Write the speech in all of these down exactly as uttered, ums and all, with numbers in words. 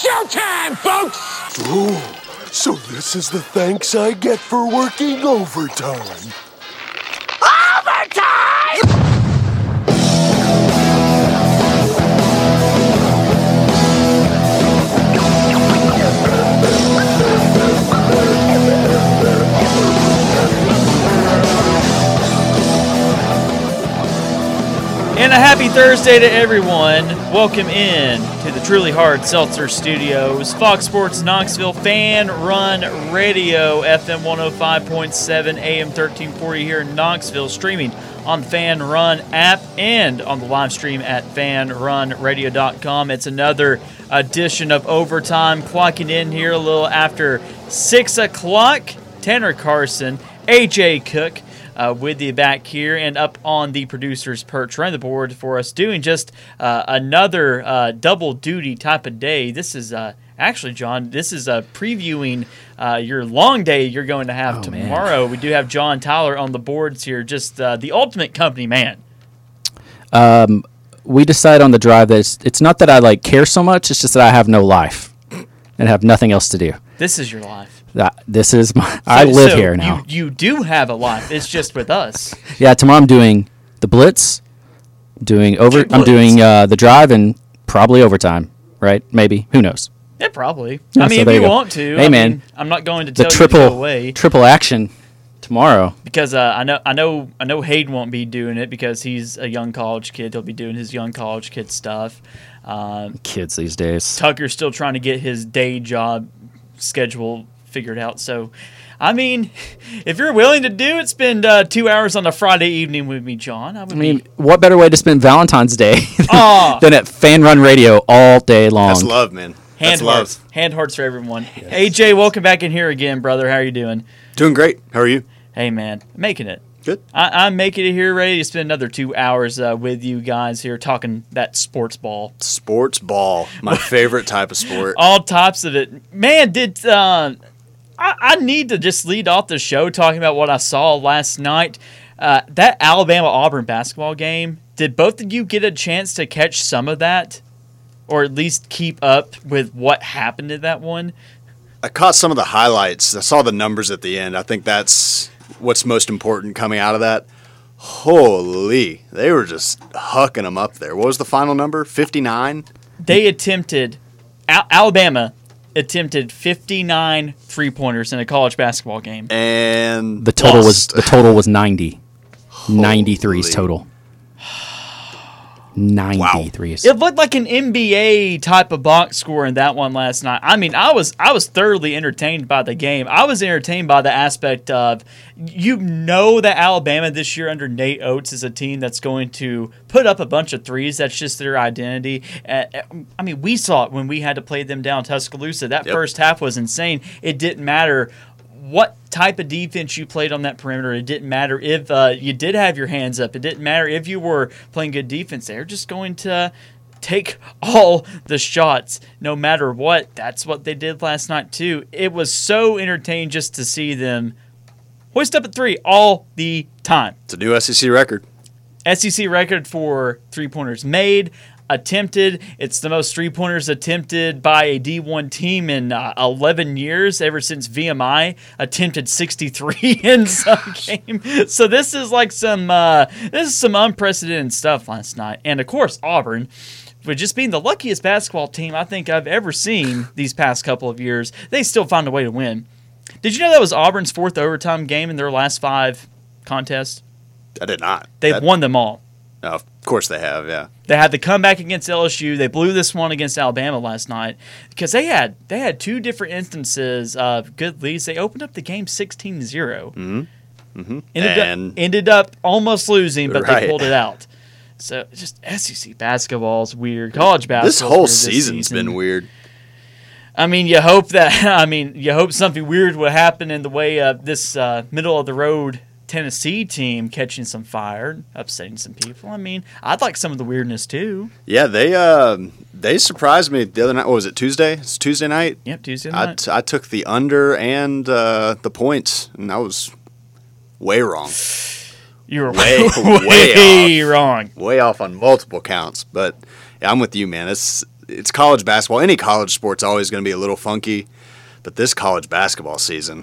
Showtime, folks! Oh, so this is the thanks I get for working overtime. Overtime! And a happy Thursday to everyone. Welcome in to the Truly Hard Seltzer Studios. Fox Sports Knoxville Fan Run Radio, F M one oh five point seven, A M thirteen forty here in Knoxville, streaming on the Fan Run app and on the live stream at fan run radio dot com. It's another edition of Overtime, clocking in here a little after six o'clock. Tanner Carson, A J Cook, Uh, with you back here and up on the producer's perch, running the board for us, doing just uh, another uh, double duty type of day. This is uh, actually, John, this is uh, previewing uh, your long day you're going to have oh, tomorrow. Man. We do have John Tyler on the boards here, just uh, the ultimate company man. Um, we decided on the drive that it's, it's not that I like care so much, it's just that I have no life and have nothing else to do. This is your life. That, this is my. So, I live so here now. You, you do have a life. It's just with us. Yeah, tomorrow I'm doing the blitz, doing over. Blitz. I'm doing uh, the drive and probably overtime. Right? Maybe. Who knows? Yeah, probably. Yeah, I mean, so if there you you go. want to. Hey, I man, mean, I'm not going to The tell triple you to go away. triple action tomorrow. Because uh, I know, I know, I know Hayden won't be doing it because he's a young college kid. He'll be doing his young college kid stuff. Um, Kids these days. Tucker's still trying to get his day job schedule figured out. So, I mean, if you're willing to do it, spend uh, two hours on a Friday evening with me, John. I, would I mean, be... what better way to spend Valentine's Day than, Aw. than at Fan Run Radio all day long? That's love, man. hand That's hearts, love. hand hearts for everyone. A J, welcome back in here again, brother. How are you doing? Doing great. How are you? Hey, man, making it. Good. I, I'm making it here, ready to spend another two hours uh, with you guys here talking that sports ball. Sports ball, my favorite type of sport. All types of it. Man, did uh, I, I need to just lead off the show talking about what I saw last night. Uh, that Alabama-Auburn basketball game, did both of you get a chance to catch some of that? Or at least keep up with what happened in that one? I caught some of the highlights. I saw the numbers at the end. I think that's what's most important coming out of that. Holy, they were just hucking them up there. What was the final number? fifty-nine? They attempted, Al- Alabama attempted fifty-nine three-pointers in a college basketball game. And The total lost. was the total was ninety. ninety threes total. ninety threes. It looked like an N B A type of box score in that one last night. I mean, I was I was thoroughly entertained by the game. I was entertained by the aspect of, you know, that Alabama this year under Nate Oates is a team that's going to put up a bunch of threes. That's just their identity. Uh, I mean, we saw it when we had to play them down Tuscaloosa. That Yep. first half was insane. It didn't matter what type of defense you played on that perimeter. It didn't matter if uh, you did have your hands up. It didn't matter if you were playing good defense. They're just going to take all the shots no matter what. That's what they did last night too. It was so entertaining just to see them hoist up at three all the time. It's a new S E C record. S E C record for three-pointers made, attempted. It's the most three-pointers attempted by a D one team in uh, eleven years, ever since V M I attempted sixty-three in some game. So this is like some uh, this is some unprecedented stuff last night. And of course, Auburn, with just being the luckiest basketball team I think I've ever seen these past couple of years, they still found a way to win. Did you know that was Auburn's fourth overtime game in their last five contests? I did not. They've That- won them all. No, of course they have, yeah. They had the comeback against L S U. They blew this one against Alabama last night because they had they had two different instances of good leads. They opened up the game sixteen to zero. Mm-hmm. Mm-hmm. Ended, And up, ended up almost losing, but Right. they pulled it out. So just S E C basketball is weird. College basketball. this whole season's season. been weird. I mean, you hope that. I mean, you hope something weird would happen in the way of this uh, middle of the road Tennessee team catching some fire, upsetting some people. I mean, I'd like some of the weirdness too. Yeah, they uh, they surprised me the other night. What was it, Tuesday? It's Tuesday night? Yep, Tuesday I, night. t- I took the under and uh, the points, and I was way wrong. You were Way, way, way wrong. Way off on multiple counts. But yeah, I'm with you, man. It's it's college basketball. Any college sport's always going to be a little funky, but this college basketball season,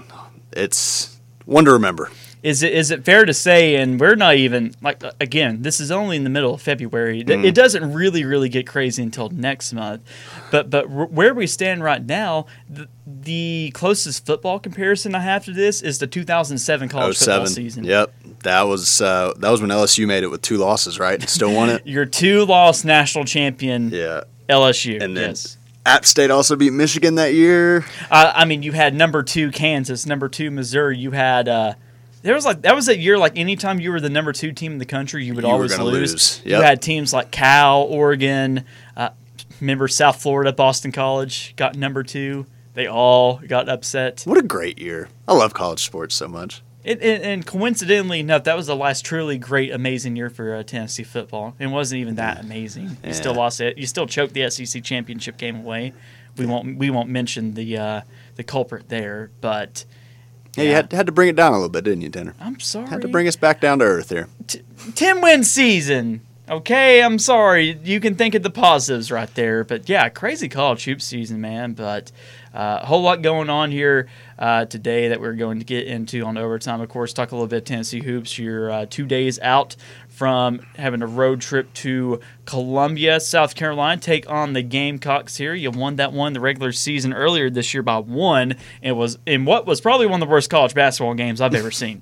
it's one to remember. Is it is it fair to say, and we're not even, like, again, this is only in the middle of February. Mm. It doesn't really, really get crazy until next month. But but where we stand right now, the, the closest football comparison I have to this is the two thousand seven college football season. Yep. That was uh, that was when L S U made it with two losses, right? Still won it? Your two-loss national champion, Yeah. L S U. And then yes. App State also beat Michigan that year. Uh, I mean, you had number two Kansas, number two Missouri. You had uh, there was like that was a year like anytime you were the number two team in the country, you would You were always gonna lose. lose. You Yep. had teams like Cal, Oregon. Uh, remember South Florida, Boston College got number two. They all got upset. What a great year. I love college sports so much. It, it, and coincidentally enough, that was the last truly great, amazing year for uh, Tennessee football. It wasn't even that amazing. You Yeah. still lost it. You still choked the S E C championship game away. We won't we won't mention the uh, the culprit there, but Yeah, you had, had to bring it down a little bit, didn't you, Tanner? I'm sorry. Had to bring us back down to earth here. ten win season. Okay, I'm sorry. You can think of the positives right there, but yeah, crazy college hoop season, man. But uh, a whole lot going on here uh, today that we're going to get into on overtime. Of course, talk a little bit Tennessee hoops. You're uh, two days out from having a road trip to Columbia, South Carolina, take on the Gamecocks here. You won that one the regular season earlier this year by one. It was in what was probably one of the worst college basketball games I've ever seen.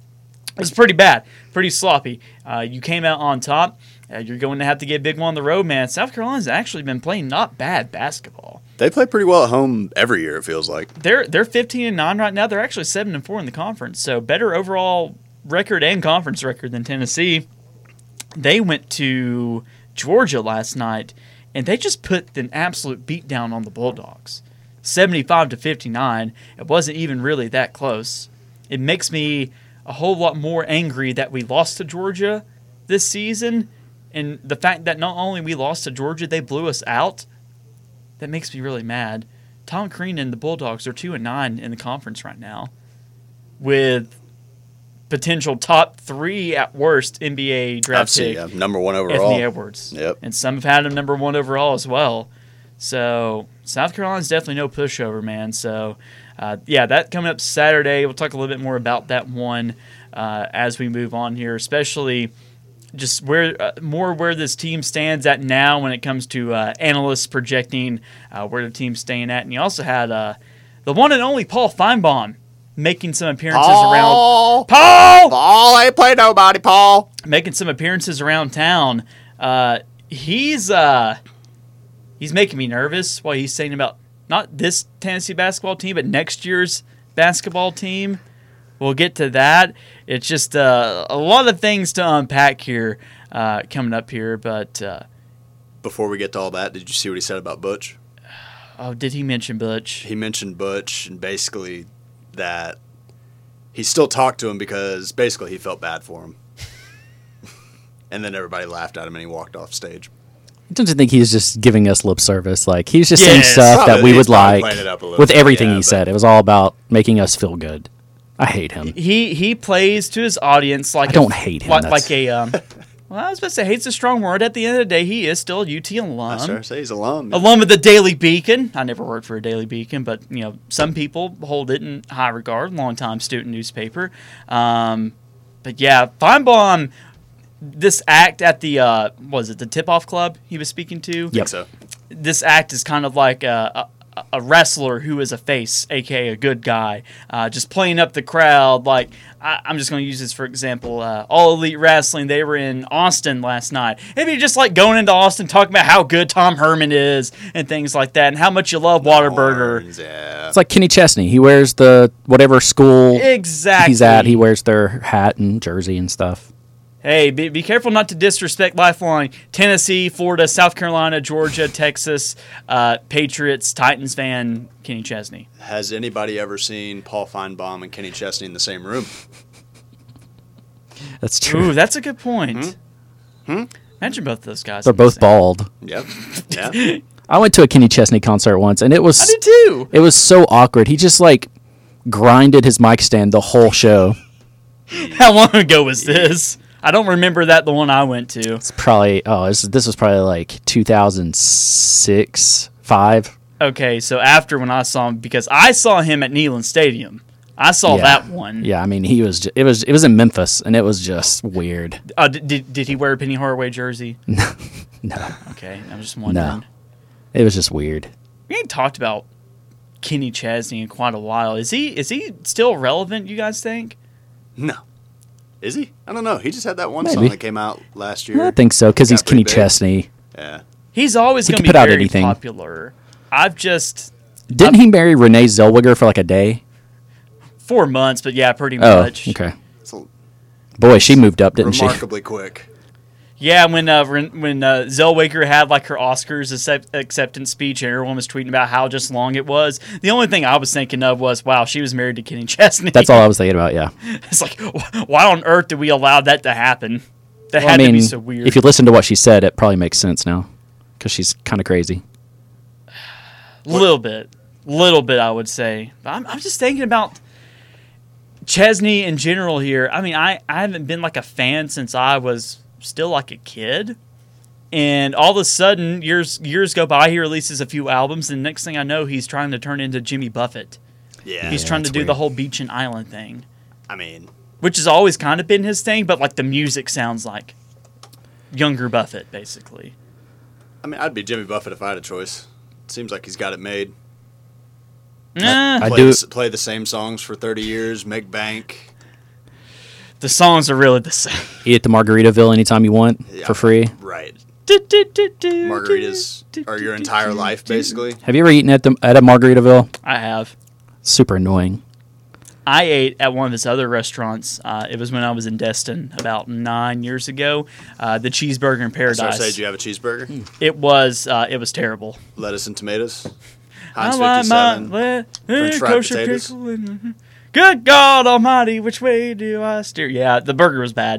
It was pretty bad, pretty sloppy. Uh, you came out on top. Uh, you're going to have to get a big one on the road, man. South Carolina's actually been playing not bad basketball. They play pretty well at home every year, it feels like. They're they're fifteen and nine right now. They're actually seven and four in the conference, so better overall record and conference record than Tennessee. They went to Georgia last night, and they just put an absolute beatdown on the Bulldogs, seventy-five to fifty-nine. It wasn't even really that close. It makes me a whole lot more angry that we lost to Georgia this season, and the fact that not only we lost to Georgia, they blew us out. That makes me really mad. Tom Crean and the Bulldogs are two and nine in the conference right now, with potential top three at worst N B A draft pick, yeah, number one overall. Anthony Edwards. Yep. And some have had him number one overall as well. So South Carolina's definitely no pushover, man. So uh, yeah, that coming up Saturday. We'll talk a little bit more about that one uh, as we move on here, especially just where uh, more where this team stands at now when it comes to uh, analysts projecting uh, where the team's staying at. And you also had uh, the one and only Paul Feinbaum making some appearances Paul. around. Paul! Paul ain't play nobody, Paul. Making some appearances around town. Uh, he's uh, he's making me nervous while he's saying about not this Tennessee basketball team, but next year's basketball team. We'll get to that. It's just uh, a lot of things to unpack here uh, coming up here. But uh, Before we get to all that, did you see what he said about Butch? oh, did he mention Butch? He mentioned Butch and basically that he still talked to him because basically he felt bad for him. And then everybody laughed at him and he walked off stage. Don't you think he's just giving us lip service? Like, he's just Yes. saying stuff Probably- that we he's would probably like playing it up a little with bit, everything yeah, he but- said. It was all about making us feel good. I hate him. He he plays to his audience like I don't a, hate him, Like, that's- like a um. Well, I was about to say hate's a strong word. At the end of the day, he is still a U T alum. I sure say he's alum. man. Alum of the Daily Beacon. I never worked for a Daily Beacon, but you know some people hold it in high regard. Longtime student newspaper. Um, but yeah, Feinbaum. This act at the uh, was it the Tip Off Club he was speaking to? I think so. This act is kind of like a, a, a wrestler who is a face, aka a good guy, uh, just playing up the crowd. Like I, I'm just going to use this for example. Uh, All Elite Wrestling, they were in Austin last night. Maybe just like going into Austin, talking about how good Tom Herman is and things like that, and how much you love Whataburger. Horns, yeah. It's like Kenny Chesney. He wears the whatever school Exactly. he's at. He wears their hat and jersey and stuff. Hey, be, be careful not to disrespect lifelong Tennessee, Florida, South Carolina, Georgia, Texas, uh, Patriots, Titans fan Kenny Chesney. Has anybody ever seen Paul Feinbaum and Kenny Chesney in the same room? That's true. Ooh, that's a good point. Hmm? Imagine both those guys. They're in the both same- bald. Yep. Yeah. I went to a Kenny Chesney concert once, and it was I did too. it was so awkward. He just like grinded his mic stand the whole show. How long ago was this? I don't remember that the one I went to. It's probably oh this this was probably like two thousand six, five. Okay, so after when I saw him, because I saw him at Neyland Stadium. I saw Yeah. that one. Yeah, I mean he was ju- it was it was in Memphis and it was just weird. Uh, did, did did he wear a Penny Hardaway jersey? No, Okay, I'm just wondering. no, it was just weird. We ain't talked about Kenny Chesney in quite a while. Is he is he still relevant? You guys think? No. Is he? I don't know. He just had that one Maybe. song that came out last year. I think so because Got he's pretty Kenny big. Chesney. Yeah. He's always He going to could be put out very anything. popular. I've just Didn't he marry Renee Zellweger for like a day? four months, but yeah, pretty Oh, much. okay. It's a- Boy, she moved up, didn't she? remarkably quick. Yeah, when uh, when, when uh, Zellweger had like her Oscars accept- acceptance speech, and everyone was tweeting about how just long it was. The only thing I was thinking of was, wow, she was married to Kenny Chesney. That's all I was thinking about. Yeah. It's like, wh- why on earth did we allow that to happen? That Well, had I mean, to be so weird. if you listen to what she said, it probably makes sense now because she's kind of crazy. Little bit, little bit, I would say. But I'm, I'm just thinking about Chesney in general here. I mean, I, I haven't been like a fan since I was still like a kid, and all of a sudden, years years go by. He releases a few albums, and next thing I know, he's trying to turn into Jimmy Buffett. Yeah. He's Yeah, trying to that's do the weird. whole beach and island thing, I mean, which has always kind of been his thing. But like the music sounds like younger Buffett, basically. I mean, I'd be Jimmy Buffett if I had a choice. Seems like he's got it made. Eh, I play, do- the, play the same songs for thirty years, make bank. the songs are really the same. Eat at the Margaritaville anytime you want Yeah. for free. Right. Margaritas are your entire life, basically. Have you ever eaten at the at a Margaritaville? I have. Super annoying. I ate at one of his other restaurants. Uh, it was when I was in Destin about nine years ago. Uh, the Cheeseburger in So I Paradise. say, do you have a cheeseburger? It was uh, it was terrible. Lettuce and tomatoes? Heinz I like my fifty-seven? le- French eh, fried kosher potatoes? pickle and- Good God Almighty, which way do I steer? Yeah, the burger was bad.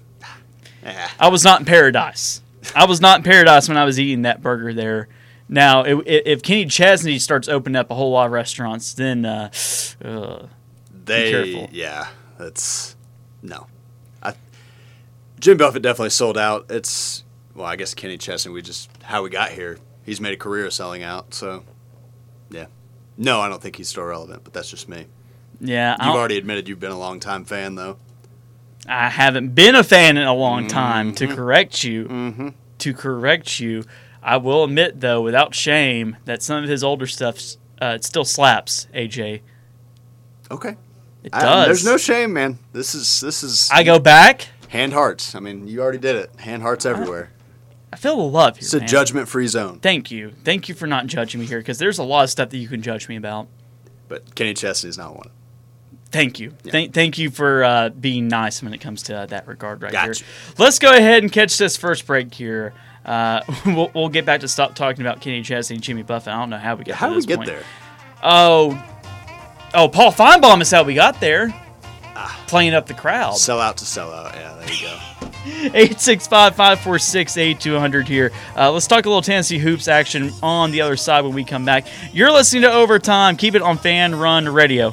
Eh. I was not in paradise. I was not in paradise when I was eating that burger there. Now, if, if Kenny Chesney starts opening up a whole lot of restaurants, then uh, uh, They, careful. yeah, that's no. I, Jim Buffett definitely sold out. It's well, I guess Kenny Chesney. We just how we got here. He's made a career of selling out. So, yeah, no, I don't think he's still relevant. But that's just me. yeah, I You've don't- already admitted you've been a long time fan, though. I haven't been a fan in a long time. Mm-hmm. To correct you, to correct you, I will admit though, without shame, that some of his older stuff uh, it still slaps. A J, Okay, it I- does. there's no shame, man. This is this is I go back. hand hearts. I mean, you already did it. Hand hearts everywhere. I feel the love here. It's a man. judgment-free zone. Thank you, thank you for not judging me here, because there's a lot of stuff that you can judge me about. But Kenny Chesney's not one. Thank you. Thank, thank you for uh, being nice when it comes to uh, that regard right Gotcha. here. Let's go ahead and catch this first break here. Uh, we'll, we'll get back to stop talking about Kenny Chesney and Jimmy Buffett. I don't know how we got How to did this we get point. there? Oh, oh, Paul Feinbaum is how we got there. Playing up the crowd. Sell out to sell out. Yeah, there you go. eight six five, five four six, eight two zero zero here. Uh, let's talk a little Tennessee Hoops action on the other side when we come back. You're listening to Overtime. Keep it on Fan Run Radio.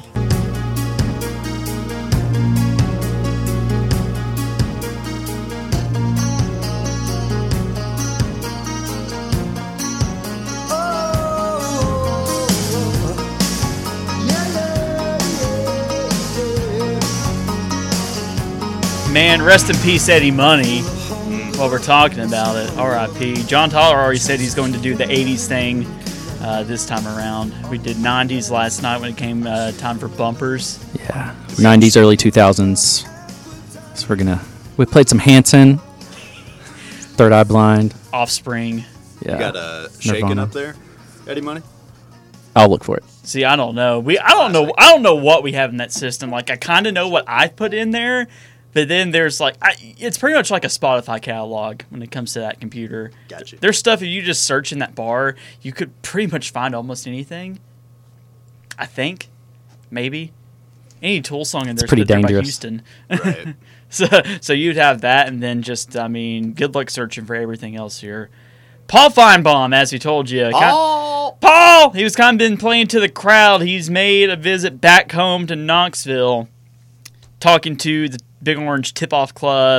Man, rest in peace, Eddie Money. While we're talking about it, R I P John Tyler already said he's going to do the eighties thing uh, this time around. We did nineties last night when it came uh, time for bumpers. Yeah. nineties, early two thousands. So we're going to. We played some Hanson. Third Eye Blind. Offspring. Yeah. You got a shaking Nirvana. up there, Eddie Money? I'll look for it. See, I don't know. We I don't know. I don't know what we have in that system. Like I kind of know what I put in there, but then there's like I, it's pretty much like a Spotify catalog when it comes to that computer. Gotcha. There's stuff if you just search in that bar, you could pretty much find almost anything. I think, maybe, any Tool song in there. pretty put there by dangerous. Houston. Right. so so you'd have that, and then just I mean, good luck searching for everything else here. Paul Feinbaum, as we told you. Oh, Paul! He was kind of been playing to the crowd. He's made a visit back home to Knoxville, talking to the Big Orange Tip-Off Club,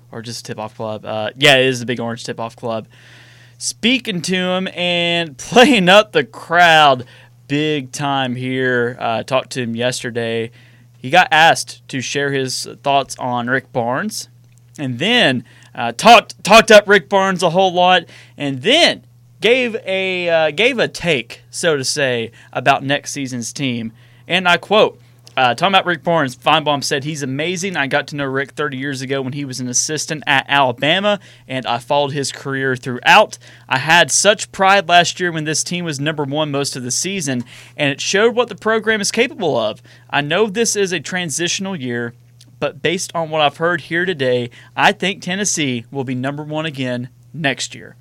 or just a tip-off club. Uh, yeah, it is the Big Orange Tip-Off Club. Speaking to him and playing up the crowd big time here. Uh, talked to him yesterday. He got asked to share his thoughts on Rick Barnes, and then uh, talked talked up Rick Barnes a whole lot, and then gave a uh, gave a take, so to say, about next season's team. And I quote, uh, talking about Rick Barnes, Feinbaum said, "He's amazing. I got to know Rick thirty years ago when he was an assistant at Alabama, and I followed his career throughout. I had such pride last year when this team was number one most of the season, and it showed what the program is capable of. I know this is a transitional year, but based on what I've heard here today, I think Tennessee will be number one again next year."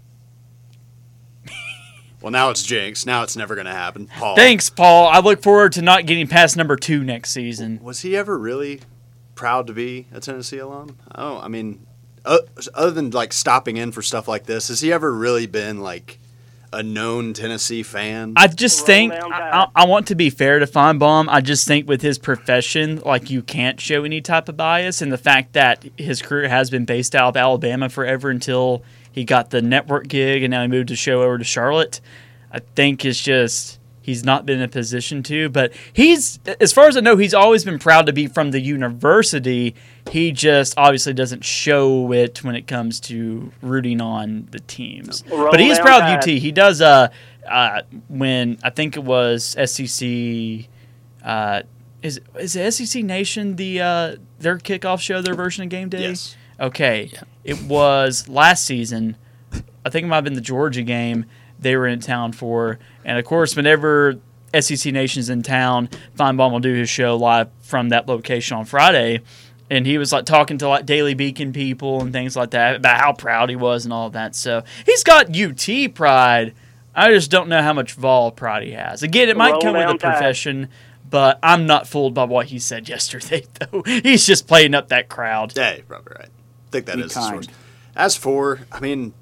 Well, now it's jinx. Now it's never going to happen. Paul. Thanks, Paul. I look forward to not getting past number two next season. Was he ever really proud to be a Tennessee alum? I don't. I mean, uh, other than like stopping in for stuff like this, has he ever really been like a known Tennessee fan? I just think I, I want to be fair to Feinbaum. I just think with his profession, like you can't show any type of bias, and the fact that his career has been based out of Alabama forever until he got the network gig, and now he moved the show over to Charlotte. I think it's just he's not been in a position to. But he's, as far as I know, he's always been proud to be from the university. He just obviously doesn't show it when it comes to rooting on the teams. Roll but he's down proud Tide. of U T. He does. Uh, uh, when I think it was S E C. Uh, is is it S E C Nation the uh, their kickoff show, their version of Game Day? Yes. Okay. Yeah. It was last season. I think it might have been the Georgia game they were in town for. And, of course, whenever S E C Nation's in town, Feinbaum will do his show live from that location on Friday. And he was, like, talking to, like, Daily Beacon people and things like that about how proud he was and all of that. So he's got U T pride. I just don't know how much Vol pride he has. Again, it might Roll come with down the Tide. profession, but I'm not fooled by what he said yesterday, though. He's just playing up that crowd. Yeah, you're probably right. I think that Be is the kind. source. As for, I mean,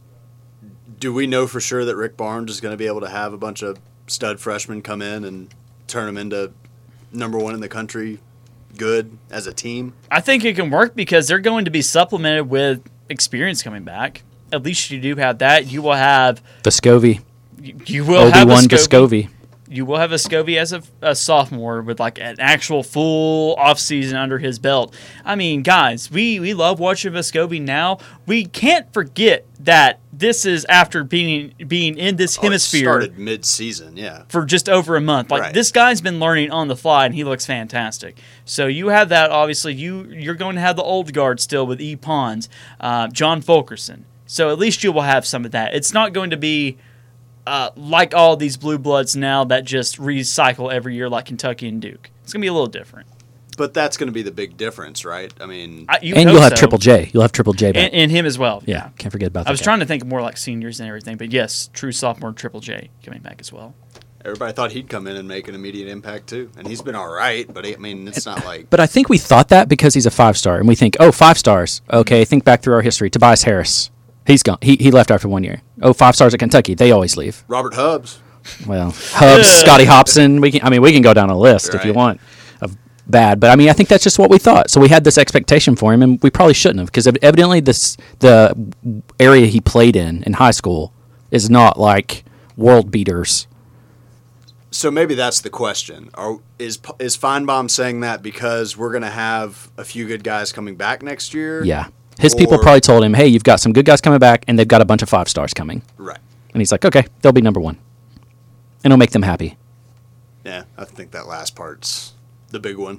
do we know for sure that Rick Barnes is going to be able to have a bunch of stud freshmen come in and turn them into number one in the country good as a team? I think it can work because they're going to be supplemented with experience coming back. At least you do have that. You will have Vescovi. you, you will have Obi-Wan Vescovi. Vescovi. You will have Vescovi as a, a sophomore with like an actual full offseason under his belt. I mean, guys, we, we love watching Vescovi now. We can't forget that this is after being being in this Oh, it hemisphere started mid-season, yeah. for just over a month. Like Right. this guy's been learning on the fly, and he looks fantastic. So you have that. Obviously, you you're going to have the old guard still with E. Pons, uh, John Fulkerson. So at least you will have some of that. It's not going to be uh, like all these blue bloods now that just recycle every year like Kentucky and Duke. It's going to be a little different. But that's going to be the big difference, right? I mean, I, you And hope you'll have so. Triple J. You'll have Triple J back. And, and him as well. yeah, can't forget about that. I was guy. trying to think more like seniors and everything, but yes, true sophomore Triple J coming back as well. everybody thought he'd come in and make an immediate impact too. And he's been all right, but I mean, it's not like... But I think we thought that because he's a five star, and we think, oh, five stars. Okay, think back through our history. Tobias Harris, he's gone. He he left after one year. Oh, five stars at Kentucky. They always leave. Robert Hubbs. Well, Hubbs, Scotty Hobson. We can. I mean, we can go down a list if you Right. want of bad. But I mean, I think that's just what we thought. So we had this expectation for him, and we probably shouldn't have, because evidently this the area he played in in high school is not like world beaters. So maybe that's the question. Are, is is Feinbaum saying that because we're going to have a few good guys coming back next year? Yeah, his people Or- probably told him, "Hey, you've got some good guys coming back, and they've got a bunch of five stars coming." Right. And he's like, "Okay, they'll be number one, and it'll make them happy." Yeah, I think that last part's the big one.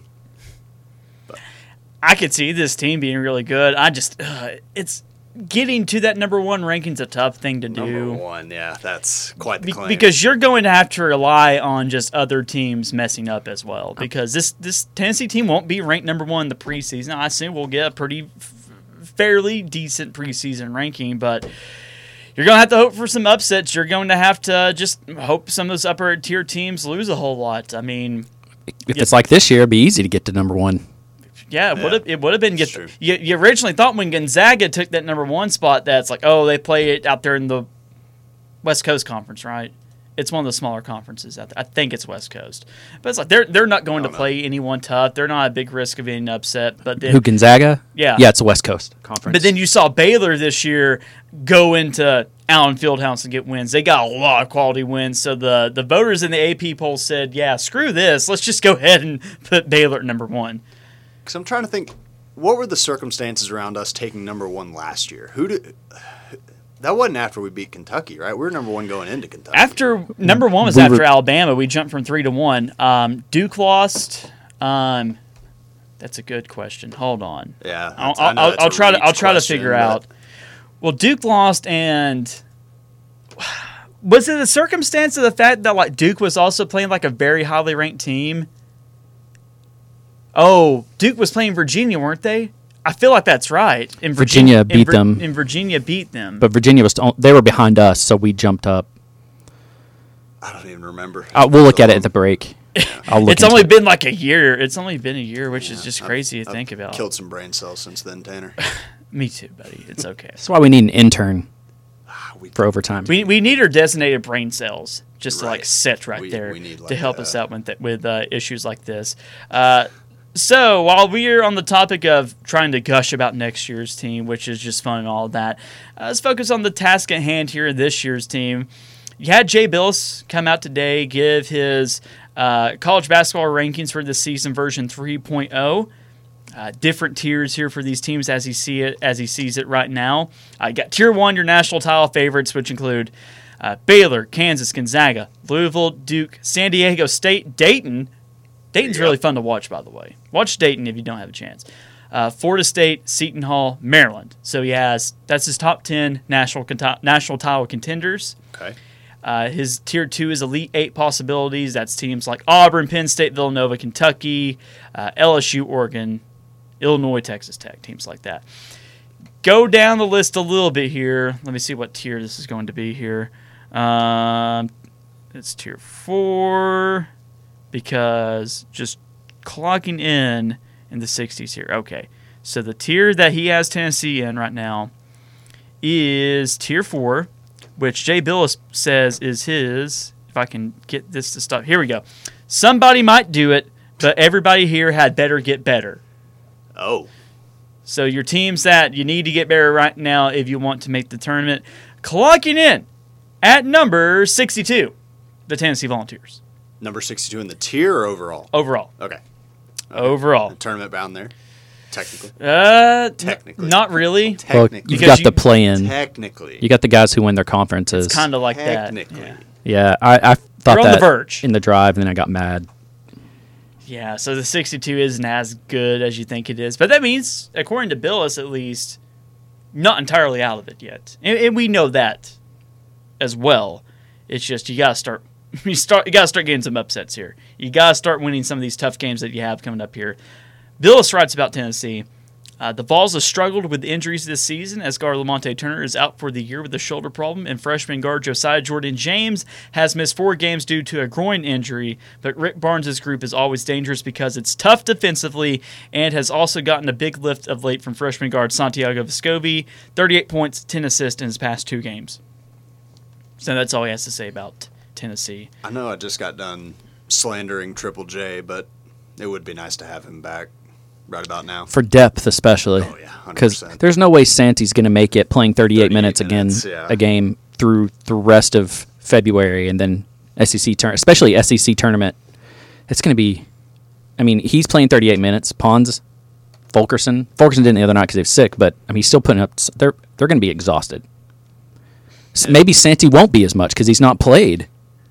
I could see this team being really good. I just, uh, it's getting to that number one ranking's a tough thing to do. Number one, yeah, that's quite the Be- claim. because you're going to have to rely on just other teams messing up as well. Because this this Tennessee team won't be ranked number one in the preseason. I assume we'll get a pretty f- fairly decent preseason ranking, but you're going to have to hope for some upsets. You're going to have to just hope some of those upper tier teams lose a whole lot. I mean, If it's like this year, it'd be easy to get to number one. yeah, it Yeah, would have it would have been that's get true. you, you originally thought when Gonzaga took that number one spot that's like, oh, they play it out there in the West Coast Conference, right? It's one of the smaller conferences out there. I think it's West Coast, but it's like they're they're not going to know. play anyone tough. They're not a big risk of being upset. But then Who, Gonzaga? Yeah. Yeah, it's a West Coast conference. But then you saw Baylor this year go into Allen Fieldhouse and get wins. They got a lot of quality wins. So the, the voters in the A P poll said, yeah, screw this. Let's just go ahead and put Baylor at number one. Because I'm trying to think, what were the circumstances around us taking number one last year? Who did? That wasn't after we beat Kentucky, right? We were number one going into Kentucky. After number one was We after were- Alabama. We jumped from three to one. Um, Duke lost. Um, that's a good question. Hold on. Yeah, I'll, that's- I know I'll, that's I'll a try to I'll reach try to question, figure but- out. Well, Duke lost, and was it the circumstance of the fact that like Duke was also playing like a very highly ranked team? Oh, Duke was playing Virginia, weren't they? I feel like that's right. In Virginia in beat Vir- them. And Virginia beat them. But Virginia was they were behind us, so we jumped up. I don't even remember. Uh, we'll look at it at the break. I'll look It's into only it. been like a year. It's only been a year, which is just I've- crazy to I've think about. Killed some brain cells since then, Tanner. Me too, buddy. It's okay. That's why we need an intern we, for overtime. We we need our designated brain cells just to like Right. sit right We- there we need, to like, help uh, us out with th- with uh, issues like this. Uh, so while we're on the topic of trying to gush about next year's team, which is just fun and all of that, uh, let's focus on the task at hand here. This year's team. You had Jay Billis come out today, give his uh, college basketball rankings for the season version three point oh. Uh, different tiers here for these teams as he see it as he sees it right now. I uh, got tier one, your national title favorites, which include uh, Baylor, Kansas, Gonzaga, Louisville, Duke, San Diego State, Dayton. Dayton's really fun to watch, by the way. Watch Dayton if you don't have a chance. Uh, Florida State, Seton Hall, Maryland. So he has that's his top ten national conti- national title contenders. okay. Uh, his tier two is Elite Eight possibilities. That's teams like Auburn, Penn State, Villanova, Kentucky, uh, L S U, Oregon, Illinois, Texas Tech, teams like that. Go down the list a little bit here. Let me see what tier this is going to be here. Um, it's tier four because just clocking in in the sixties here. Okay, so the tier that he has Tennessee in right now is tier four, which Jay Billis says is his. If I can get this to stop. Here we go. Somebody might do it, but everybody here had better get better. Oh, So your teams that you need to get better right now if you want to make the tournament, clocking in at number sixty-two, the Tennessee Volunteers. number sixty-two in the tier or overall? Overall. Okay. Overall. Tournament bound there, technically. Uh, Technically. n- not really. Well, Technically. you've Because got you- the play-in. Technically. You got the guys who win their conferences. It's kind of like that. Technically. Yeah. Yeah, I, I thought You're on the that verge. in the drive, and then I got mad. Yeah, so the sixty-two isn't as good as you think it is. But that means, according to Billis at least, not entirely out of it yet. And, and we know that as well. It's just you gotta start you start you gotta start getting some upsets here. You gotta start winning some of these tough games that you have coming up here. Billis writes about Tennessee. Uh, the Vols have struggled with injuries this season as guard Lamonte Turner is out for the year with a shoulder problem, and freshman guard Josiah Jordan James has missed four games due to a groin injury. But Rick Barnes' group is always dangerous because it's tough defensively and has also gotten a big lift of late from freshman guard Santiago Vescovi, thirty-eight points, ten assists in his past two games. So that's all he has to say about Tennessee. I know I just got done slandering Triple J, but it would be nice to have him back right about now. For depth, especially. Oh, yeah, one hundred Because percent. there's no way Santi's going to make it playing thirty-eight, minutes again minutes, yeah. a game through the rest of February and then S E C turn, especially S E C tournament. It's going to be. I mean, he's playing thirty-eight minutes. Pons, Fulkerson, Fulkerson didn't the other night because he was sick, but I mean, he's still putting up. They're they're going to be exhausted. S Maybe Santi won't be as much because he's not played.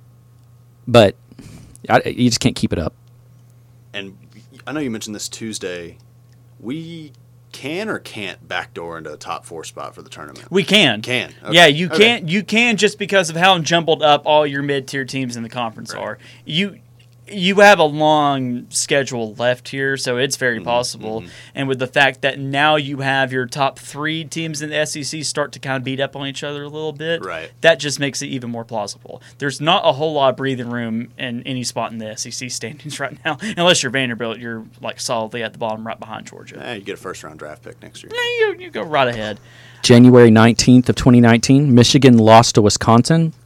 But I, you just can't keep it up. And I know you mentioned this Tuesday. We can or can't backdoor into a top four spot for the tournament. We can. Can. Okay. Yeah, you Okay. can. You can just because of how jumbled up all your mid-tier teams in the conference Right. are. You you have a long schedule left here, so it's very Mm-hmm, possible. And with the fact that now you have your top three teams in the S E C start to kind of beat up on each other a little bit, Right. that just makes it even more plausible. There's not a whole lot of breathing room in any spot in the S E C standings right now, unless you're Vanderbilt. You're like solidly at the bottom, right behind Georgia. Eh, you get a first round draft pick next year. Yeah, you, you go right ahead. January nineteenth of twenty nineteen, Michigan lost to Wisconsin.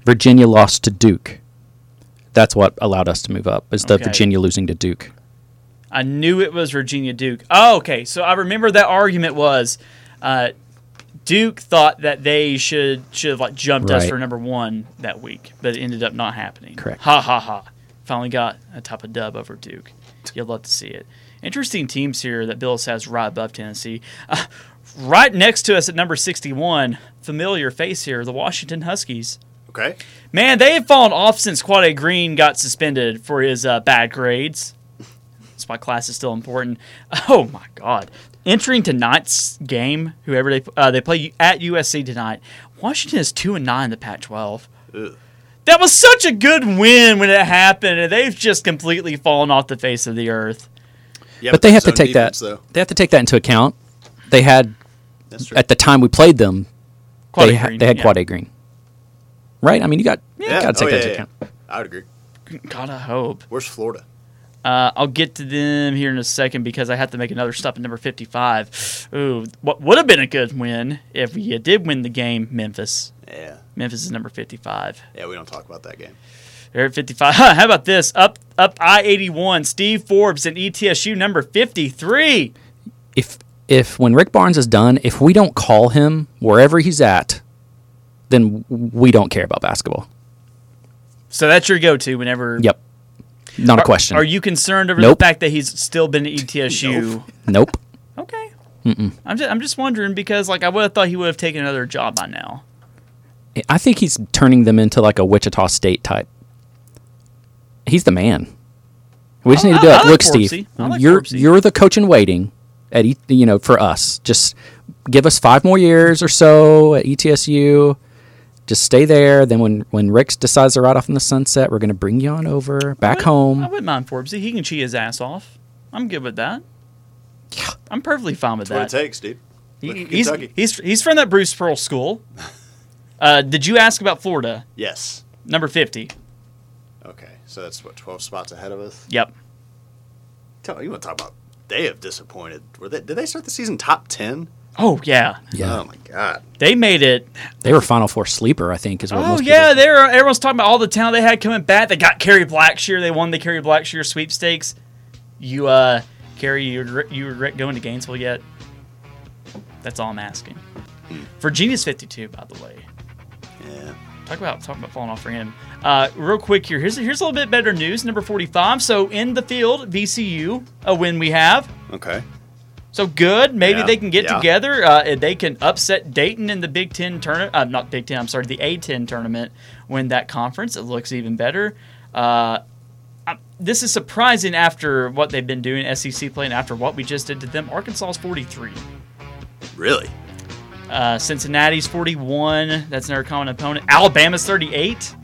Virginia lost to Duke. That's what allowed us to move up, is the Okay. Virginia losing to Duke. I knew it was Virginia Duke. Oh, okay. So I remember that argument was uh, Duke thought that they should should have like jumped us Right. for number one that week, but it ended up not happening. Correct. Ha ha ha. Finally got a top of dub over Duke. You'll love to see it. Interesting teams here that Bills has right above Tennessee. Uh, right next to us at number sixty-one, familiar face here, the Washington Huskies. Okay. Man, they have fallen off since Quade Green got suspended for his uh, bad grades. That's why class is still important. Oh, my God. Entering tonight's game, whoever they uh, they play at U S C tonight, Washington is two and nine in the Pac twelve. Ugh. That was such a good win when it happened, and they've just completely fallen off the face of the earth. Yeah, But they have to zone take defense, that. Though. They have to take that into account. They had That's true. at the time we played them. Quade they, ha- Green, they had yeah. Quade Green, right? I mean, you got you yeah. got to take oh, that yeah, into yeah. account. I would agree. God, I hope. Where's Florida? Uh, I'll get to them here in a second because I have to make another stop at number fifty-five. Ooh, what would have been a good win if we did win the game, Memphis. Yeah. Memphis is number fifty-five. Yeah, we don't talk about that game. They're at fifty-five. How about this? Up up I eighty-one, Steve Forbes and E T S U number fifty-three. If if when Rick Barnes is done, if we don't call him wherever he's at, then we don't care about basketball. So that's your go-to whenever. Yep, not Are, a question. Are you concerned over Nope. the fact that he's still been at E T S U? Nope. Okay. Mm-mm. I'm just I'm just wondering because like I would have thought he would have taken another job by now. I think he's turning them into like a Wichita State type. He's the man. We just I- need to do I- it. I like Look, Forbesy. Steve, I like you're Forbesy. you're the coach in waiting at E- you know for us. Just give us five more years or so at E T S U. Just stay there. Then when when Rick decides to ride off in the sunset, we're going to bring you on over back I home. wouldn't mind Forbesy. He can cheat his ass off. I'm good with that. I'm perfectly fine with That's that. what it takes, dude. Look He- at he's, Kentucky. he's he's from that Bruce Pearl school. Uh, did you ask about Florida? Yes. Number fifty. Okay, so that's what twelve spots ahead of us. Yep. Tell you want to talk about? They have disappointed. Were they? Did they start the season top ten? Oh yeah, Yeah, Oh my god. they made it. they were Final Four sleeper. I think is what Oh most yeah, people. they were. Everyone's talking about all the talent they had coming back. They got Kerry Blackshear. They won the Kerry Blackshear sweepstakes. You, uh, Kerry, you regret, you regret going to Gainesville yet? That's all I'm asking. Virginia's fifty-two, by the way. Yeah. Talk about talk about falling off for him. Uh, real quick here. Here's here's a little bit better news. Number forty-five. So in the field, V C U, a win we have. Okay. So good. Maybe Yeah, they can get yeah. together. Uh, they can upset Dayton in the Big Ten tournament. Uh, not Big Ten. I'm sorry, the A ten tournament. Win that conference. It looks even better. Uh, I, this is surprising after what they've been doing S E C play and after what we just did to them. Arkansas is forty-three. Really? Uh, Cincinnati's forty-one. That's another common opponent. Alabama's thirty-eight.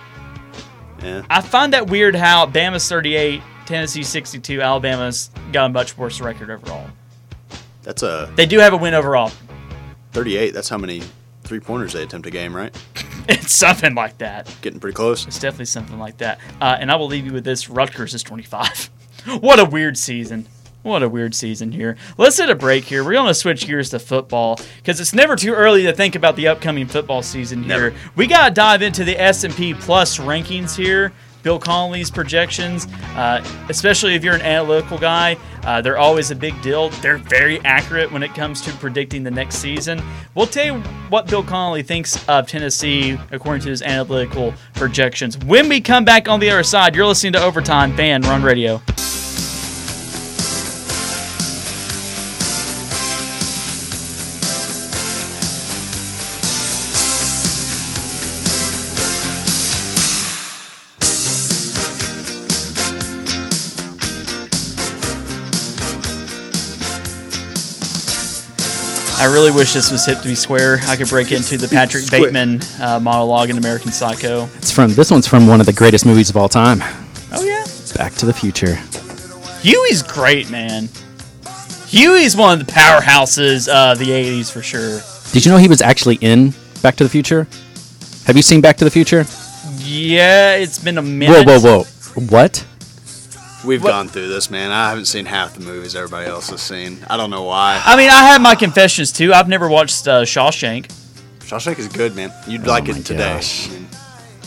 Yeah. I find that weird how Bama's thirty-eight, Tennessee's sixty-two, Alabama's got a much worse record overall. That's a They do have a win overall. thirty-eight. That's how many three pointers they attempt a game, right? It's something like that. Getting pretty close. It's definitely something like that. Uh, and I will leave you with this. Rutgers is twenty-five. What a weird season. What a weird season here. Let's hit a break here. We're going to switch gears to football because it's never too early to think about the upcoming football season here. Never. We got to dive into the S and P Plus rankings here. Bill Connolly's projections, uh, especially if you're an analytical guy, uh, they're always a big deal. They're very accurate when it comes to predicting the next season. We'll tell you what Bill Connolly thinks of Tennessee according to his analytical projections. When we come back on the other side, you're listening to Overtime Fan Run Radio. I really wish this was hip to be square. I could break into the Patrick Square. Bateman uh, monologue in American Psycho. It's from this one's from one of the greatest movies of all time, Oh, yeah. Back to the Future. Huey's great, man. Huey's one of the powerhouses of the eighties for sure. Did you know he was actually in Back to the Future? Have you seen Back to the Future? Yeah, it's been a Whoa, minute. whoa, whoa! What? We've What- gone through this, man. I haven't seen half the movies everybody else has seen. I don't know why. I mean, I have my confessions too. I've never watched uh, Shawshank. Shawshank is good, man. You'd Oh like my it today. gosh. I mean,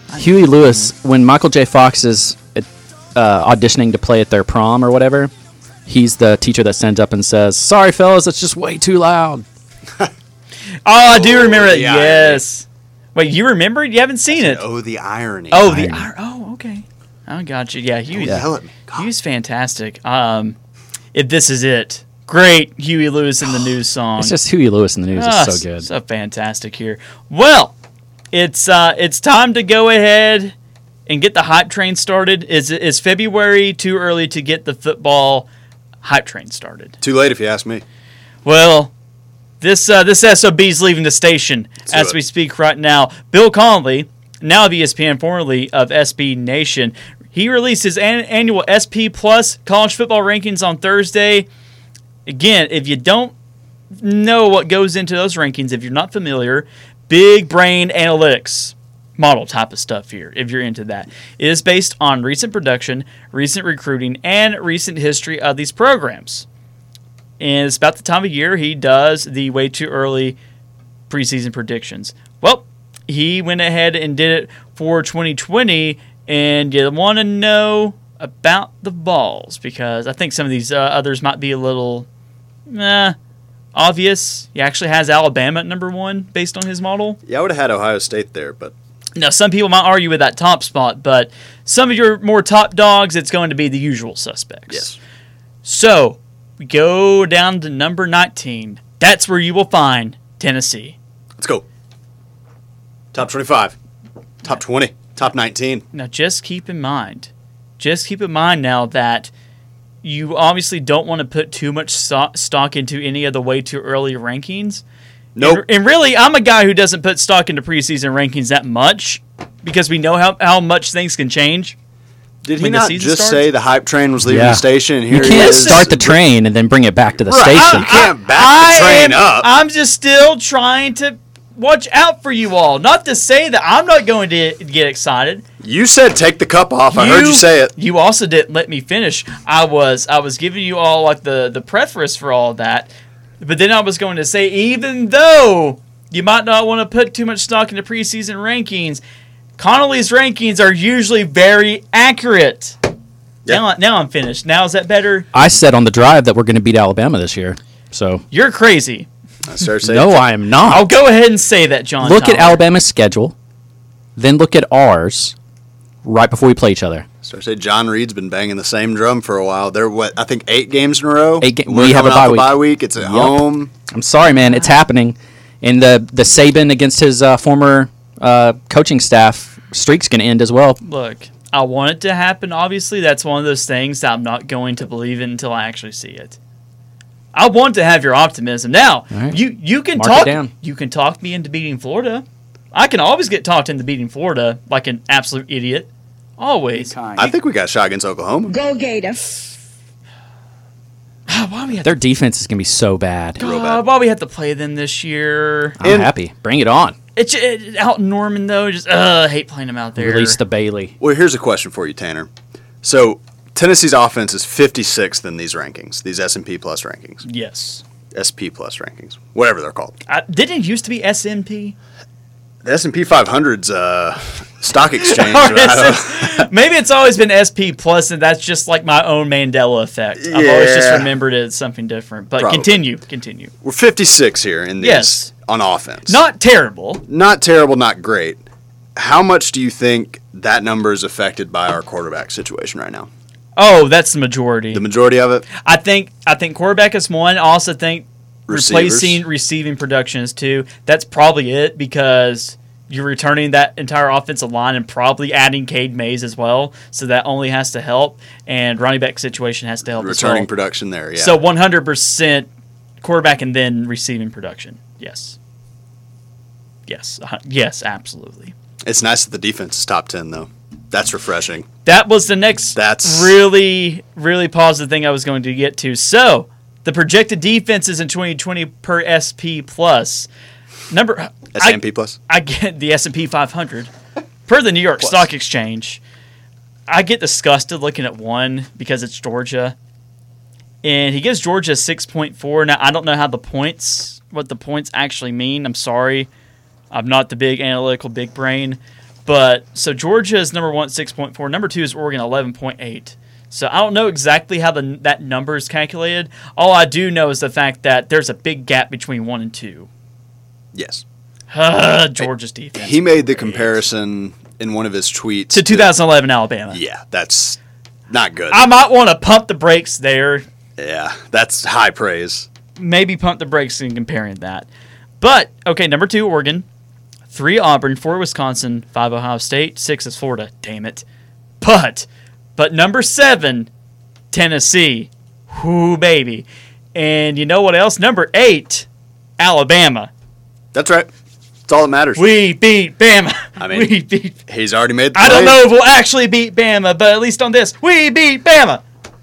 Huey Lewis, when Michael J. Fox is uh, auditioning to play at their prom or whatever, he's the teacher that stands up and says, "Sorry, fellas, it's just way too loud." Oh, I do Oh, remember that. the irony. Yes. Wait, you remember it? You haven't seen it. Oh, the irony. Oh, the ir- oh, okay. I got you. Yeah, Huey. Don't yell at me. God. Huey's fantastic. Um, if this is it, great Huey Lewis in the news song. It's just Huey Lewis in the news Ah, is so good. So fantastic here. Well, it's uh, it's time to go ahead and get the hype train started. Is is February too early to get the football hype train started? Too late if you ask me. Well, this uh, this S O B is leaving the station do as it. we speak right now. Bill Connolly, now of E S P N, formerly of S B Nation, he released his an- annual S P Plus college football rankings on Thursday. Again, if you don't know what goes into those rankings, if you're not familiar, big brain analytics model type of stuff here, if you're into that. It is based on recent production, recent recruiting, and recent history of these programs. And it's about the time of year he does the way too early preseason predictions. Well, he went ahead and did it for twenty twenty, and you want to know about the balls because I think some of these uh, others might be a little eh, obvious. He actually has Alabama at number one based on his model. Yeah, I would have had Ohio State there, but Now, some people might argue with that top spot, but some of your more top dogs, it's going to be the usual suspects. yes. So, we go down to number nineteen. That's where you will find Tennessee. Let's go. Top twenty-five. Top twenty. Top nineteen. Now, just keep in mind, just keep in mind now that you obviously don't want to put too much sto- stock into any of the way too early rankings. Nope. And, and really, I'm a guy who doesn't put stock into preseason rankings that much because we know how, how much things can change. Did he when the not season just starts? say the hype train was leaving Yeah. the station? And here You he can't is? start the train and then bring it back to the Right. station. You can't back I the train am- up. I'm just still trying to watch out for you all. Not to say that I'm not going to get excited. You said take the cup off. I heard you say it. You also didn't let me finish. I was I was giving you all like the the preface for all of that, but then I was going to say even though you might not want to put too much stock into preseason rankings, Connolly's rankings are usually very accurate. Yeah. Now, now I'm finished. Now is that better? I said on the drive that we're going to beat Alabama this year. So You're crazy. I started saying no, I am not. I'll go ahead and say that, John. Look at Tyler. Alabama's schedule, then look at ours right before we play each other. So I say John Reed's been banging the same drum for a while. They're what I think eight games in a row. Eight ga- We're we have a coming bye off week. bye week. It's at Yep. home. I'm sorry, man. It's happening. And the, the Saban against his uh, former uh, coaching staff streak's going to end as well. Look, I want it to happen. Obviously, that's one of those things that I'm not going to believe in until I actually see it. I want to have your optimism. Now, All right. you you can Mark it talk down. you can talk me into beating Florida. I can always get talked into beating Florida like an absolute idiot. Always. I think we got a shot against Oklahoma. Go Gator. Why we have Their defense is going to be so bad. real to, bad. uh, why we have to play them this year? I'm And- happy. Bring it on. It's it, out in Norman though. Just uh, I hate playing them out there. Release the Bailey. Well, here's a question for you, Tanner. So Tennessee's offense is fifty-sixth in these rankings, these S and P Plus rankings, Yes. S P Plus rankings, whatever they're called. I, didn't it used to be S M P? The S and P five hundred's uh, stock exchange. Or I don't- is it- Maybe it's always been S P plus, and that's just like my own Mandela effect. I've always just Yeah. remembered it as something different. But Probably. continue, continue. We're fifty-six here in these Yes. on offense. Not terrible. not terrible, not great. How much do you think that number is affected by our quarterback situation right now? Oh, that's the majority. The majority of it? I think I think quarterback is one. I also think Receivers. replacing receiving production is two. That's probably it because you're returning that entire offensive line and probably adding Cade Mays as well. So that only has to help, and running back situation has to help as Returning well. production there, yeah. So one hundred percent quarterback and then receiving production. Yes. Yes. Uh, yes, absolutely. It's nice that the defense is top ten, though. That's refreshing. That was the next That's- really, really positive thing I was going to get to. So, the projected defenses in twenty twenty per S P plus. Number S and P Plus? I get the S and P five hundred per the New York Plus. Stock Exchange. I get disgusted looking at one because it's Georgia. And he gives Georgia six point four. Now, I don't know how the points, what the points actually mean. I'm sorry. I'm not the big analytical big brain. But so Georgia is number one, six point four. Number two is Oregon, eleven point eight. So I don't know exactly how the that number is calculated. All I do know is the fact that there's a big gap between one and two. Yes. Georgia's defense. He made the comparison in one of his tweets to two thousand eleven Alabama. Yeah, that's not good. I might want to pump the brakes there. Yeah, that's high praise. Maybe pump the brakes in comparing that. But, okay, number two, Oregon. Three, Auburn. Four, Wisconsin. Five, Ohio State. Six is Florida. Damn it. But, but number seven, Tennessee. Whoo, baby. And you know what else? Number eight, Alabama. That's right. That's all that matters. We beat Bama. I mean, we beat. He's already made the I play. don't know if we'll actually beat Bama, but at least on this, we beat Bama.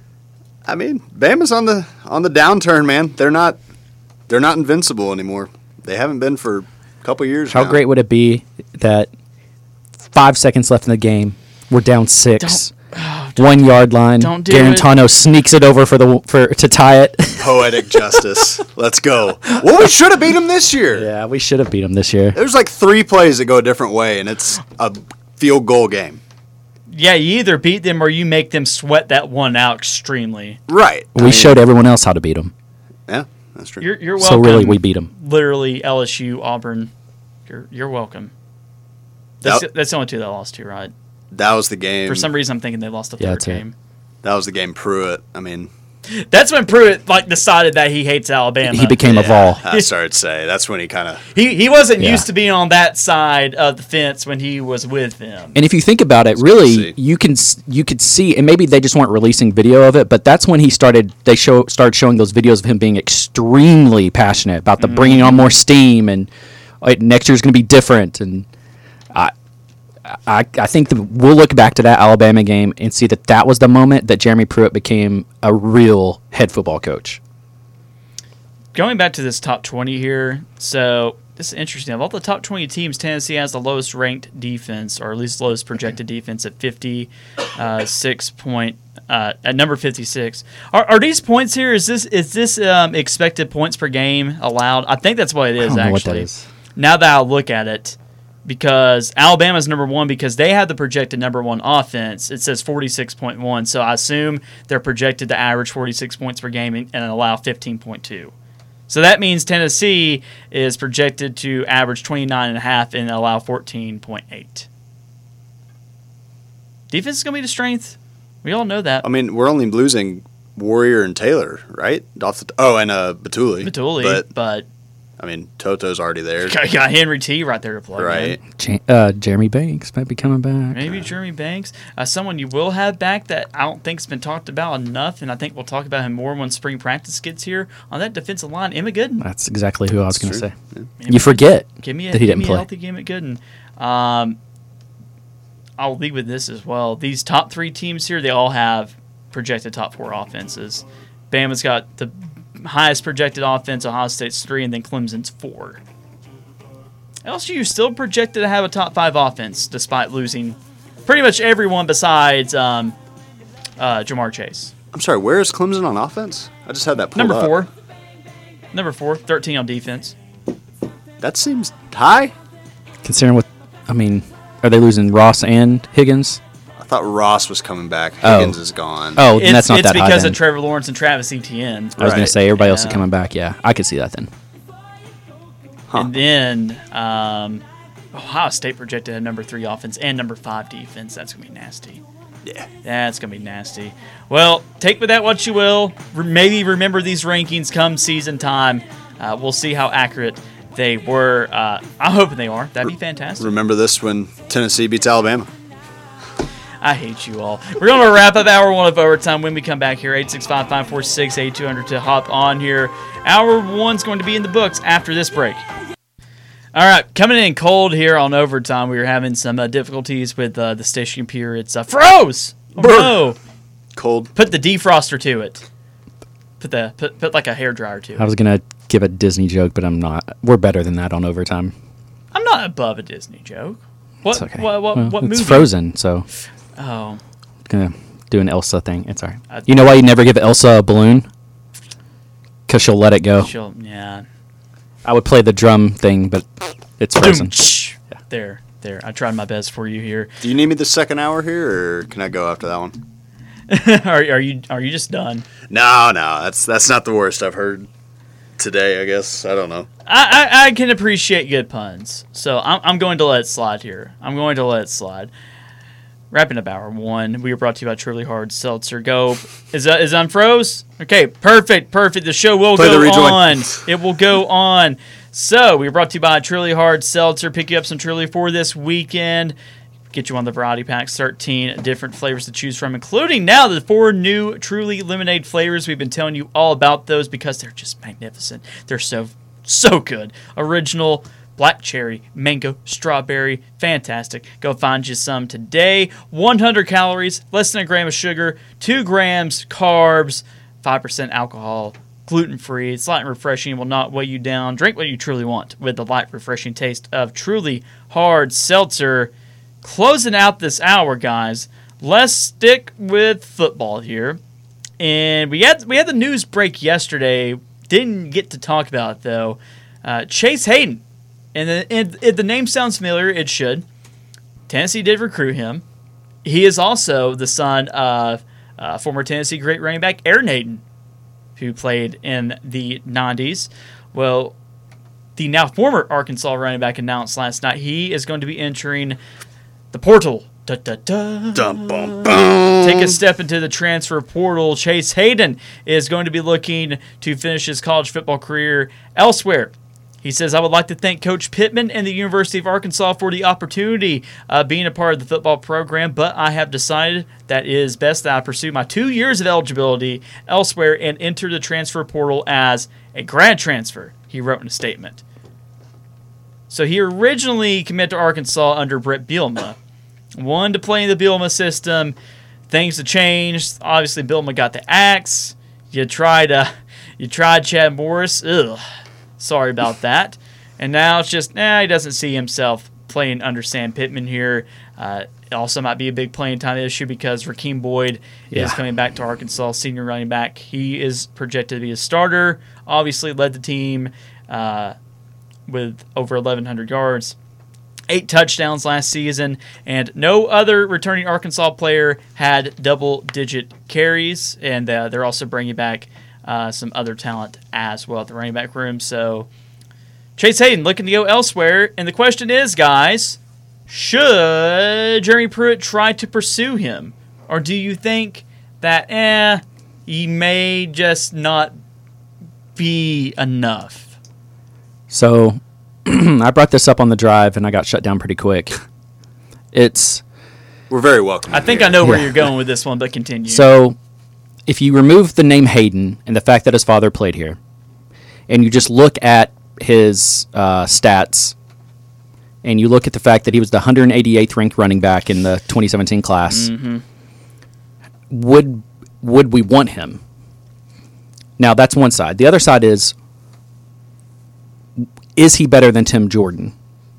I mean, Bama's on the on the downturn, man. They're not they're not invincible anymore. They haven't been for a couple years How now. great would it be that five seconds left in the game, we're down six, oh, one yard line. don't do Garantano sneaks it over for the for to tie it. Poetic justice. Let's go. Well, we should have beat them this year. Yeah, we should have beat them this year. There's like three plays that go a different way, and it's a field goal game. Yeah, you either beat them or you make them sweat that one out extremely. Right. We showed everyone else how to beat them. Yeah, that's true. You're, you're So welcome. really, we beat them. Literally, L S U, Auburn. You're you're welcome. That's That- that's the only two that lost to, right? that was the game. For some reason, I'm thinking they lost the Yeah, third that's it. game. That was the game Pruitt. I mean, That's when Pruitt like decided that he hates Alabama. He became a Vol. I started to say that's when he kind of. He he wasn't Yeah. used to being on that side of the fence when he was with them. And if you think about it, good to really, see. you can s- you could see, and maybe they just weren't releasing video of it, but that's when he started. They show started showing those videos of him being extremely passionate about the bringing on more steam, and uh, next year's going to be different. And I, I, I think that we'll look back to that Alabama game and see that that was the moment that Jeremy Pruitt became a real head football coach. Going back to this top twenty here, so this is interesting. Of all the top twenty teams, Tennessee has the lowest ranked defense, or at least lowest projected defense at fifty-six point uh, at number fifty-six. Are, are these points here? Is this is this um, expected points per game allowed? I think that's what it is. I don't know actually, what that is. now that I look at it, because Alabama's number one because they have the projected number one offense. It says forty-six point one, so I assume they're projected to average forty-six points per game and, and allow fifteen point two. So that means Tennessee is projected to average twenty-nine and a half and allow fourteen point eight. Defense is going to be the strength. We all know that. I mean, we're only losing Warrior and Taylor, right? Off the, oh, and uh, Batuli. Batuli, But, but I mean, Toto's already there. got got Henry T right there to plug in. Right. Ja- uh, Jeremy Banks might be coming back. Maybe Jeremy Banks. Uh, someone you will have back that I don't think's been talked about enough, and I think we'll talk about him more when spring practice gets here. On that defensive line, Emmett Gooden. That's exactly who I was going to true. say. Emmett You forget Give me a, that he give didn't me play. a healthy Emmett Gooden. Um, I'll lead with this as well. These top three teams here, they all have projected top four offenses. Bama's got the highest projected offense, Ohio State's three, and then Clemson's four. L S U still projected to have a top five offense despite losing pretty much everyone besides um, uh, Jamar Chase. I'm sorry, where is Clemson on offense? I just had that pulled Number up. four. Number four, thirteen on defense. That seems high. Considering what, I mean, are they losing Ross and Higgins? I thought Ross was coming back. Oh. Higgins is gone. Oh, then It's, that's not it's that high because then. of Trevor Lawrence and Travis Etienne. I was going Right. to say everybody else is Yeah. coming back. Yeah, I could see that then. Huh. And then um, Ohio State projected at number three offense and number five defense. That's going to be nasty. Yeah. That's going to be nasty. Well, take with that what you will. Re- maybe remember these rankings come season time. Uh, we'll see how accurate they were. Uh, I'm hoping they are. That'd be fantastic. Remember this when Tennessee beats Alabama. I hate you all. We're going to wrap up hour one of overtime when we come back here. eight six five, five four six, eight two zero zero to hop on here. Hour one's going to be in the books after this break. All right, coming in cold here on overtime. We were having some uh, difficulties with uh, the station computer. It's uh, froze. Oh, no. Cold. Put the defroster to it. Put the put, put like a hairdryer to it. I was going to give a Disney joke, but I'm not. We're better than that on overtime. I'm not above a Disney joke. What It's okay. what what, Well, what it's movie? Frozen, so Oh, I'm going to do an Elsa thing. It's all right. I- You know why you never give Elsa a balloon? Because she'll let it go. she'll yeah. I would play the drum thing, but it's frozen. Doom, there. there. I tried my best for you here. Do you need me the second hour here, or can I go after that one? are, are you are you just done? No, no, that's that's not the worst I've heard today, I guess. I don't know. I, I, I can appreciate good puns, so I'm, I'm going to let it slide here. I'm going to let it slide. Wrapping up hour one, we are brought to you by Truly Hard Seltzer. Go. Is that is unfroze? Okay, perfect, perfect. The show will Play go the rejoin. on. It will go on. So, we are brought to you by Truly Hard Seltzer. Pick you up some Truly for this weekend. Get you on the variety packs, thirteen different flavors to choose from, including now the four new Truly lemonade flavors. We've been telling you all about those because they're just magnificent. They're so, so good. Original, black cherry, mango, strawberry, fantastic. Go find you some today. one hundred calories, less than a gram of sugar, two grams carbs, five percent alcohol, gluten-free. It's light and refreshing, will not weigh you down. Drink what you truly want with the light, refreshing taste of Truly Hard Seltzer. Closing out this hour, guys, let's stick with football here. And we had we had the news break yesterday. Didn't get to talk about it, though. Uh, Chase Hayden. And the, and if the name sounds familiar, it should. Tennessee did recruit him. He is also the son of uh, former Tennessee great running back Aaron Hayden, who played in the nineties. Well, the now former Arkansas running back announced last night he is going to be entering the portal. Da, da, da. Dum, bum, bum. Take a step into the transfer portal. Chase Hayden is going to be looking to finish his college football career elsewhere. He says, I would like to thank Coach Pittman and the University of Arkansas for the opportunity of being a part of the football program, but I have decided that it is best that I pursue my two years of eligibility elsewhere and enter the transfer portal as a grad transfer, he wrote in a statement. So he originally committed to Arkansas under Brett Bielema. Wanted to play in the Bielema system. Things have changed. Obviously, Bielema got the axe. You tried, uh, you tried Chad Morris. Ugh. Sorry about that. And now it's just, nah, he doesn't see himself playing under Sam Pittman here. Uh, it also might be a big playing time issue because Rakeem Boyd Yeah. is coming back to Arkansas, senior running back. He is projected to be a starter. Obviously led the team uh, with over eleven hundred yards. Eight touchdowns last season, and no other returning Arkansas player had double-digit carries, and uh, they're also bringing back uh, some other talent as well at the running back room. So Chase Hayden looking to go elsewhere, and the question is, guys, should Jeremy Pruitt try to pursue him, or do you think that, eh, he may just not be enough? So I brought this up on the drive, and I got shut down pretty quick. It's We're very welcome. I think here. I know where Yeah. you're going with this one, but continue. so if you remove the name Hayden and the fact that his father played here, and you just look at his uh, stats, and you look at the fact that he was the one hundred eighty-eighth ranked running back in the twenty seventeen class, Mm-hmm. would would we want him? Now, that's one side. The other side is, is he better than Tim Jordan?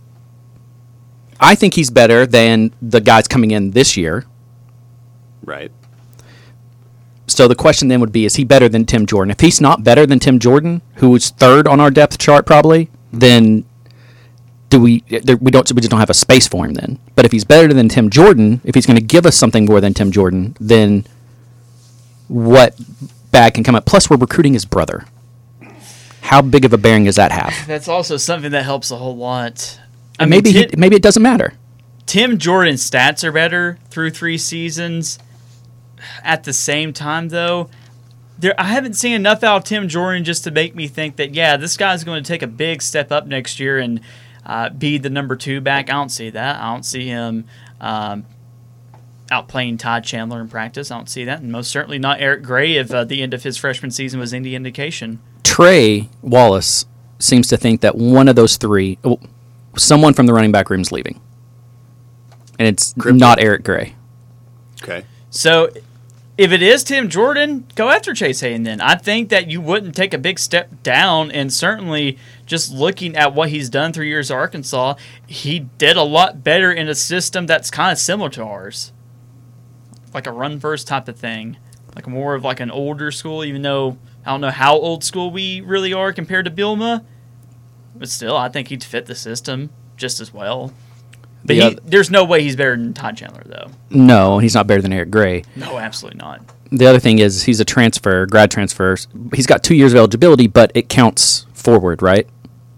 I think he's better than the guys coming in this year. Right. So the question then would be, is he better than Tim Jordan? If he's not better than Tim Jordan, who is third on our depth chart probably, then do we there, we don't we just don't have a space for him then. But if he's better than Tim Jordan, if he's going to give us something more than Tim Jordan, then what bag can come up? Plus, we're recruiting his brother. How big of a bearing does that have? That's also something that helps a whole lot. I And mean, maybe Ti- he, maybe it doesn't matter. Tim Jordan's stats are better through three seasons. At the same time, though, there I haven't seen enough out of Tim Jordan just to make me think that, yeah, this guy's going to take a big step up next year and uh, be the number two back. I don't see that. I don't see him um, outplaying Todd Chandler in practice. I don't see that. And most certainly not Eric Gray if uh, the end of his freshman season was any indication. Trey Wallace seems to think that one of those three, oh, someone from the running back room is leaving. And it's Crypto. not Eric Gray. Okay. So if it is Tim Jordan, go after Chase Hayden then. I think that you wouldn't take a big step down, and certainly just looking at what he's done three years at Arkansas, he did a lot better in a system that's kind of similar to ours. Like a run-first type of thing. Like more of like an older school, even though I don't know how old school we really are compared to Bielema. But still, I think he'd fit the system just as well. But The he, oth- there's no way he's better than Todd Chandler, though. No, he's not better than Eric Gray. No, absolutely not. The other thing is he's a transfer, grad transfer. He's got two years of eligibility, but it counts forward, right?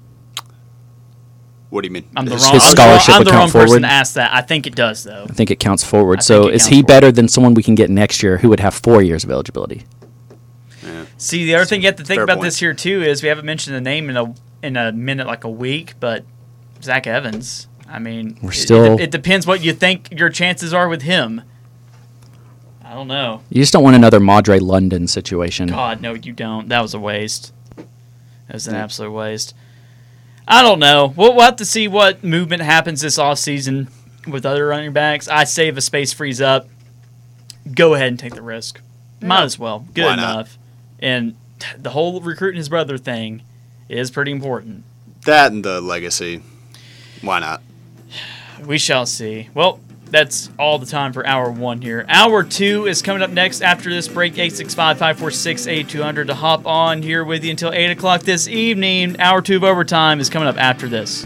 What do you mean? I'm the His- wrong, his I'm the wrong- scholarship I'm would the count wrong person forward? to ask that. I think it does, though. I think it counts forward. I So think it is counts he forward. better than someone we can get next year who would have four years of eligibility? See, the other thing you have to think Fair about point. this here, too, is we haven't mentioned the name in a in a minute, like a week, but Zach Evans. I mean, We're it- still- it, it depends what you think your chances are with him. I don't know. You just don't want another Madre London situation. God, no, you don't. That was a waste. That was an absolute waste. I don't know. We'll, we'll have to see what movement happens this offseason with other running backs. I say if a space frees up, go ahead and take the risk. Might as well. Good Why not? enough. And the whole recruiting his brother thing is pretty important. That and the legacy. Why not? We shall see. Well, that's all the time for hour one here. Hour two is coming up next after this break. eight six five, five four six, eight two zero zero to hop on here with you until eight o'clock this evening. Hour two of overtime is coming up after this.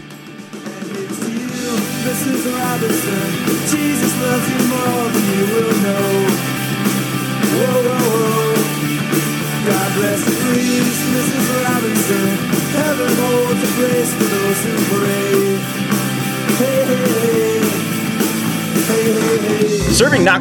Missus Robinson, Jesus loves you more than you will know. Whoa, whoa, whoa. God bless you, please, Missus Robinson. Heaven holds a place for those who pray. Hey, hey, hey. Hey, hey, hey. Serving Knox